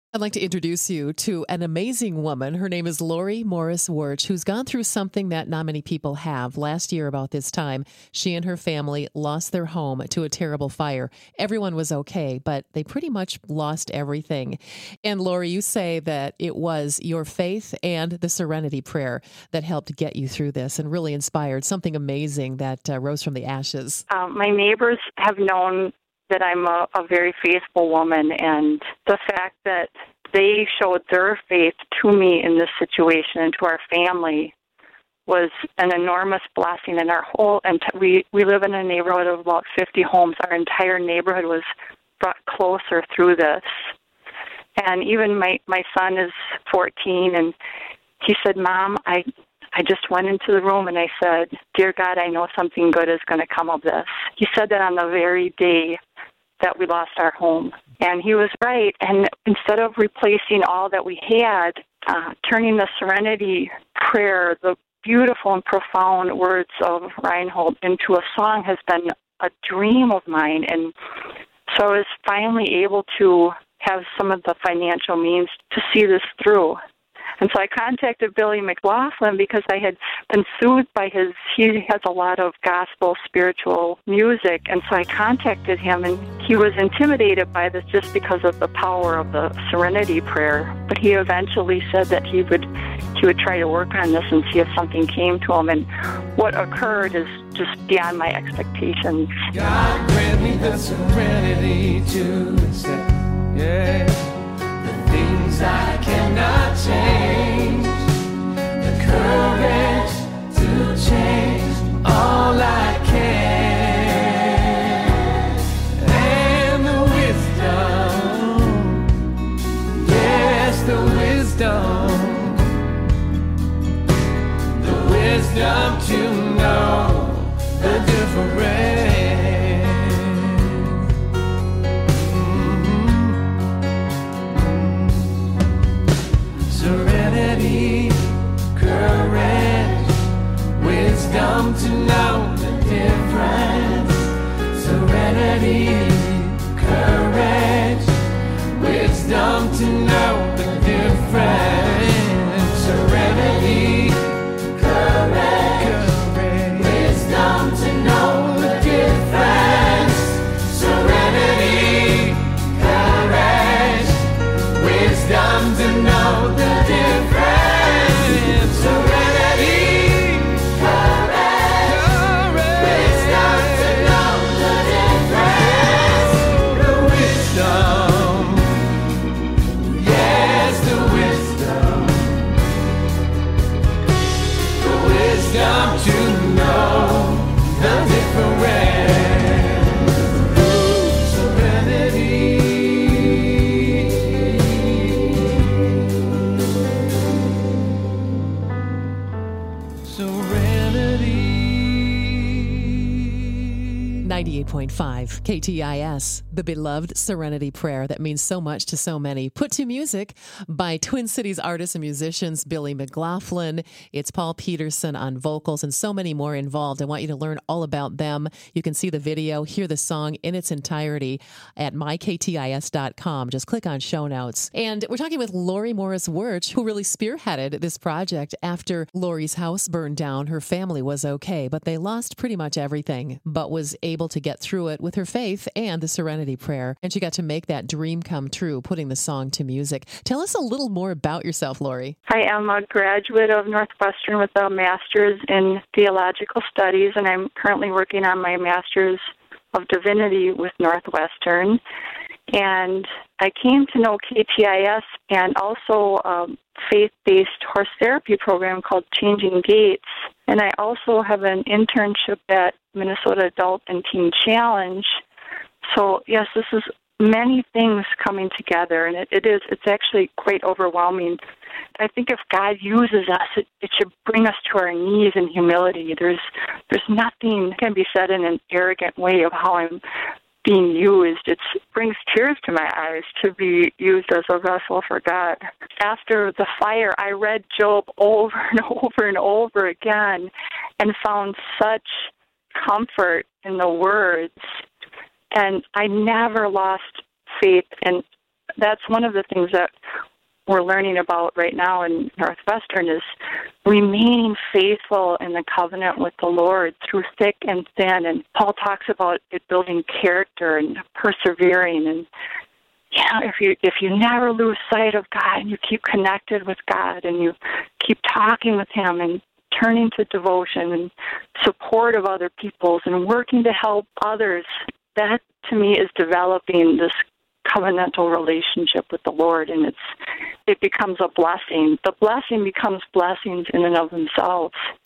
I'd like to introduce you to an amazing woman. Her name is Lori Morris Wirch, who's gone through something that not many people have. Last year, about this time, she and her family lost their home to a terrible fire. Everyone was okay, but they pretty much lost everything. And Lori, you say that it was your faith and the Serenity Prayer that helped get you through this and really inspired something amazing that rose from the ashes. My neighbors have known that I'm a very faithful woman, and the fact that they showed their faith to me in this situation and to our family was an enormous blessing. And our whole, and we live in a neighborhood of about 50 homes. Our entire neighborhood was brought closer through this. And even my son is 14, and he said, "Mom, I just went into the room and I said, 'Dear God, I know something good is going to come of this.'" He said that on the very day that we lost our home. And he was right. And instead of replacing all that we had, turning the Serenity Prayer, the beautiful and profound words of Reinhold, into a song has been a dream of mine. And so I was finally able to have some of the financial means to see this through. And so I contacted Billy McLaughlin because I had been soothed by he has a lot of gospel, spiritual music. And so I contacted him, and he was intimidated by this just because of the power of the Serenity Prayer. But he eventually said that he would try to work on this and see if something came to him. And what occurred is just beyond my expectations. God grant me the serenity to accept, the things I cannot change, the courage to change all I can, and the wisdom, yes, the wisdom to know the difference. Serenity, courage, wisdom to know the difference. Serenity, courage, wisdom to know the difference. Serenity, courage, wisdom to know the difference. Serenity, courage, wisdom to know the difference. Serenity, courage, wisdom to know the difference. The wisdom, yes, the wisdom to know the difference. Serenity. Serenity. 98.5 KTIS, the beloved Serenity Prayer that means so much to so many. Put to music by Twin Cities artists and musicians Billy McLaughlin. It's Paul Peterson on vocals and so many more involved. I want you to learn all about them. You can see the video, hear the song in its entirety at myktis.com. Just click on show notes. And we're talking with Lori Morris Wirch, who really spearheaded this project. After Lori's house burned down, her family was okay, but they lost pretty much everything, but was able to get through it with her faith and the Serenity Prayer. And she got to make that dream come true, putting the song to music. Tell us a little more about yourself, Lori. I am a graduate of Northwestern with a master's in theological studies, and I'm currently working on my master's of divinity with Northwestern. And I came to know KTIS and also a faith-based horse therapy program called Changing Gates. And I also have an internship at Minnesota Adult and Teen Challenge. So, yes, this is many things coming together, and it's actually quite overwhelming. I think if God uses us, it should bring us to our knees in humility. There's nothing can be said in an arrogant way of how I'm being used. It brings tears to my eyes to be used as a vessel for God. After the fire, I read Job over and over and over again and found such comfort in the words. And I never lost faith in that's one of the things that we're learning about right now in Northwestern is remaining faithful in the covenant with the Lord through thick and thin. And Paul talks about it building character and persevering. And if you never lose sight of God and you keep connected with God and you keep talking with Him and turning to devotion and support of other people's and working to help others, that to me is developing this covenantal relationship with the Lord, and it becomes a blessing. The blessing becomes blessings in and of themselves.